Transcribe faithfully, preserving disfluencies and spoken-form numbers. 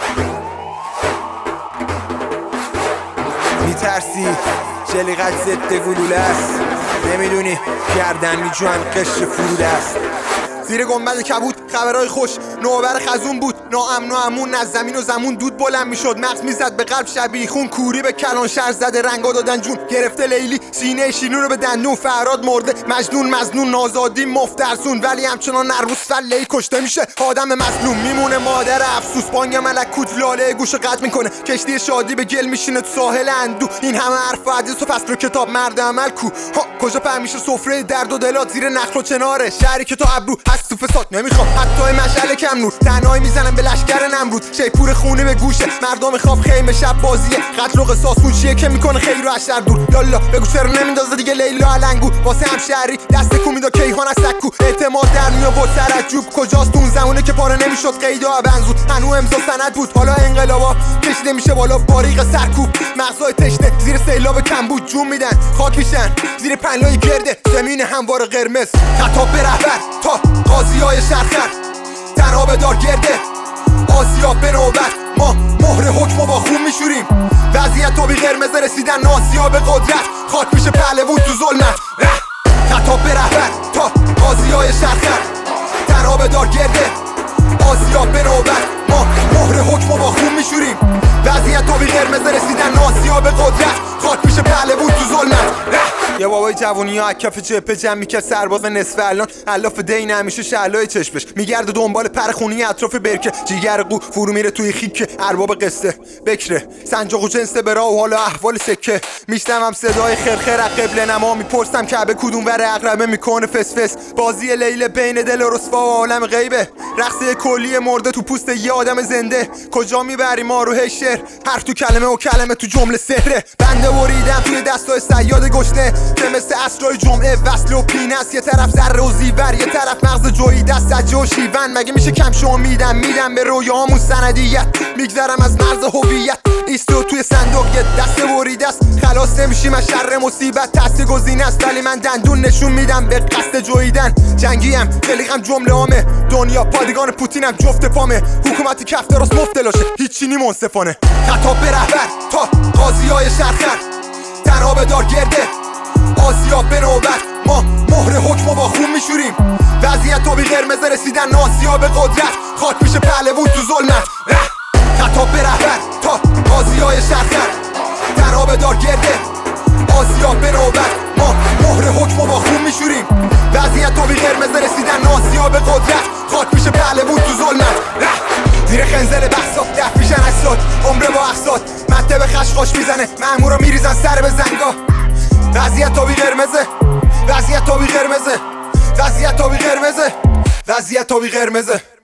میترسی جلیقت ضد گلوله است، نمیدونی گردن میجوان قشر فروده است. زیر گنبد کبود خبرهای خوش، نوبر خزون بود، ناامن و امون از زمین و زمون دود بلند میشد، مغز میزد به قلب شبیه خون، کوری به کلان شهر زده، رنگا دادن جون، گرفته لیلی سینه شیرین رو به دندون، فرهاد مرده مجنون مظنون، نازادی مفترسون، ولی همچنان نرموز فله کشته میشه آدم مظلوم، میمونه مادر افسوس، بانگ ملکوت لاله گوش قطع میکنه، کشتی شادی به گل میشینه تو ساحل اندو، این همه حرف و حدیث و فصل و کتاب مرد عمل کو، ها کجا پهمیشه سفره درد و دلات زیر نخل و چناره، شهری که تو ابرو هست تو فساد نمیخوام حتی مشعل کم نور، تنهایی میزنم به لشکر نمرود، شیپور خونه به گوشه، مردم خواب خیمه شب بازیه، قتل و قصاص اون چیه که میکنه خیر و عشر دور، یالا بگو چرا نمیندازه دیگه لیلا علنگو، واسه همشهری دست کو میدا کیهان از سکو، اعتماد در می آورد سرجوب، کجاست اون زمونه که پاره نمیشد قیدا بنزود، هنو امضا سند بود، حالا انقلابا کشیده میشه بالا باریق سرکوب، مغزای تشنه زیر سیلاب کمبود جون میدن، خاک میشن زیر پنلای گرده زمین هموار قرمز، خطاب به رهبر تا قاضیای شرخر، تنها به دار گرده آسیاب به نوبت، ما مهر حکم با خون میشوریم، وضعیت تا بی قرمز رسیدن ناسیاب قدرت، خاک میشه پهلوون تو ظلمت، خطاب به رهبر تا قاضیای شرخر، تنها به دار گرده آسیاب به نوبت، ما مهر حکم با خون میشوریم، وضعیت تا بی قرمز رسیدن ناسیاب قدرت، خاک میشه پهلوون تو ظلمت. یه بابای جوونی ها کف جبهه جمع میکرد سرباز نصف الان، الاف دین همیشه شعلای چشمش میگرده دنبال پر خونی اطراف برکه، جیگر قو فرو میره توی خیک ارباب قصه، بکره سنجاق و جنس برا و حالا احوال سکه، میشنوم صدای خرخر از قبله نما، میپرسم کعبه کدوم ور عقربه میکنه فس فس، بازی لیل بین دل و رسوا و عالم غیبه، رقص کلی مرده تو پوست یه آدم زنده، کجا میبری ما رو هی شعر، حرف تو کلمه و کلمه تو جمله سحره، بنده بریدم توی دستای صیاد گشنه که مثل اسرای جمعه وصل و پینست، یه طرف ذره و زیور یه طرف مغز جویی دست سجه و شیون، مگه میشه کم شو میدم میدم به رویامون سندیت، میگذرم از مرز هویت ایستو توی صندوق یه دست بریده است، خلاص نمیشیم از شر مصیبت، تست گزینه است ولی من دندون نشون میدم به قصد جویدن، جنگیم خلیقم جمله عامه، دنیا پادگان پوتینم جفت پامه، حکومتی کف دراست مفتلاشه هیچی نی منصفانه، خطاب به رهبر تا قاضیای شرخر، تنها به دار گرده آسیاب به نوبت، ما مهر حکم با خون میشوریم، وضعیت تا بی قرمز رسیدن ناسیاب قدرت، خاک میشه پهلوون تو ظلمت، خطاب به رهبر تا قاضیای شرخر، تنها به دار گرده آسیاب به نوبت، ما مهر حکم با خون میشوریم، وضعیت تا بی قرمز رسیدن ناسیاب قدرت، خاک میشه پهلوون تو ظلمت، زیر خنزل بحثات دف میشن اسات، عمره با اقساط مته به خشخاش میزنه، مأمورا میریزن سر به زنگا، وضعیت تا بی قرمزه، وضعیت تا بی قرمزه، وضعیت تا بی قرمزه، وضعیت تا بی قرمزه.